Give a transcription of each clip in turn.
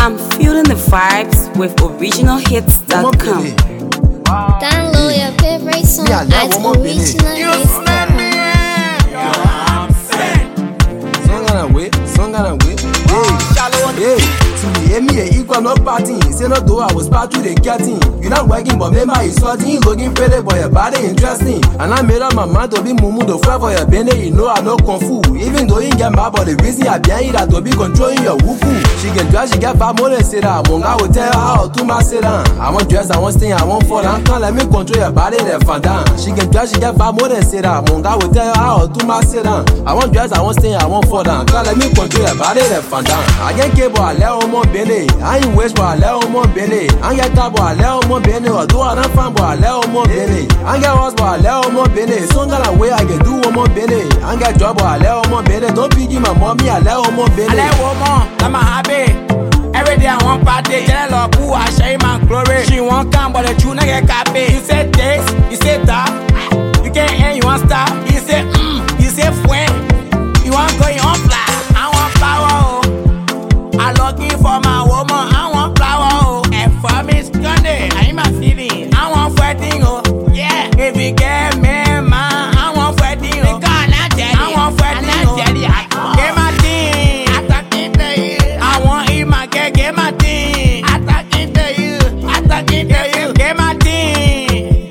I'm feeling the vibes with originalhits.com. Download your favorite song at originalhits.com. Song gonna wait. Hey, to hear me equal no party. Say no though I was part to the getting. You not working but remember you sorting. Looking pretty but your body interesting. And I made up my mind to be mumu to fight for your bene. You know I know kung fu. Even though you get mad but the reason I behind that to be controlling your wuku. She can dress, she get far more than sit down. Monga will tell her how to my sit down. I want dress, I want stay, I want fall down. Can't let me control your body, then fan down. She can dress, she get far more than sit down. Monga will tell her how to my sit down. I want dress, I want stay, I want fall down. Can't let me control your body, then fan down. I get cable, I let on bene. I ain't waste, but I let on bene. I get tabo, I let on bene. Or do I not fan, but I let on bene. I get house, but I let on bene. Song gonna way, I can do one bene. I get job, but I let on bene. Don't piggy my mommy, I let on bene. I let woman, I'm a happy. Every day I want party, tell her who I share my glory. She won't come, but the tune I get copy. You say this, you say that. You can't hear, you want stop. You say you say when. You want go, you want fly. I want power, oh. I'm looking for my woman, I want flower, oh. And for me, it's Sunday, I ain't my feeling. I want fighting, oh. Yeah, if you get me, man, I want fighting, oh. I want fighting, oh. Get my thing, I talking to you. I want eat my cake, get my thing. I talking to you, I talking to you. Get my thing.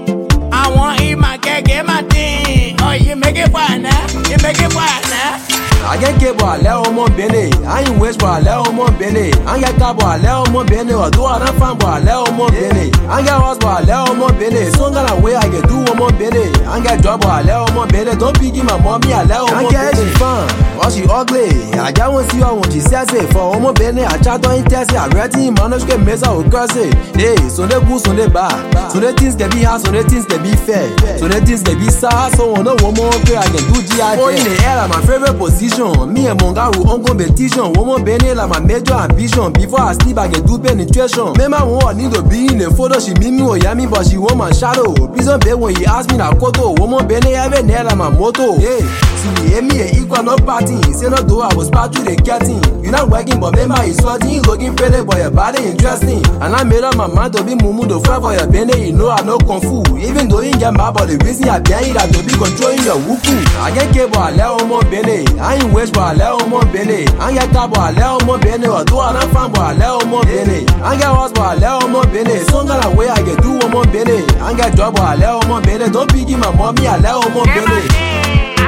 I want eat my cake, get my thing. Oh, you make it fun, eh? You make it fun, eh? I get cable, I let on bene. I ain't waste, but I let on bene. I get tabo, I let on bene. Or do I not fan, but I let on bene. I get house, but I let on bene. Song gonna way, I can do one bene. I get job, but I let on bene. Don't piggy my mommy, I let on bene. I get she fun, or she ugly. I just want to see her when she says it. For homo bene, I chat on test it. I read him, man, I get mess out, curse it. Hey, so they good, so they bad. So the things can be hard, so the things can be fair. So the things can be sad, so no one more okay, I can do GI. Oh, in the air, my favorite position. Me and Monga will on competition. Woman Benny like my major ambition. Before I sleep, I can do penetration. Remember when I need to be in the photo, she meet me or yummy, but she want my shadow. Prison bed when he asked me that koto. Woman Benny have a nail like my motto. Hey, see hear me equal no party. Say no though I was part to the getting. You not working, but remember he's sweating. Looking pretty, but your body interesting. And I made up my mind to be mumu to fight for your Benny. You know I know kung fu. Even though you get mad, but the reason I behind that to be controlling your wuku. I get cable, I let on Benny. I ain't waste, but I let on bene. I get tabo, I let on bene. Or do I not fan, but I let on bene. I get house, but I let on bene. Song gonna way, I can do one bene. I get job, but I let on bene. Don't piggy my mommy, I let on bene.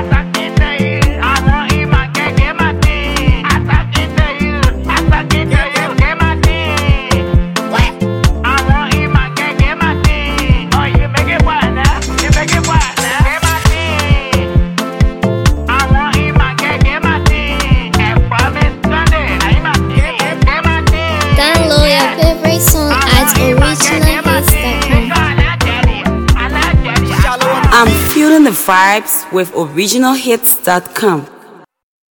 Download your favorite song at originalhits.com. I'm feeling the vibes with originalhits.com.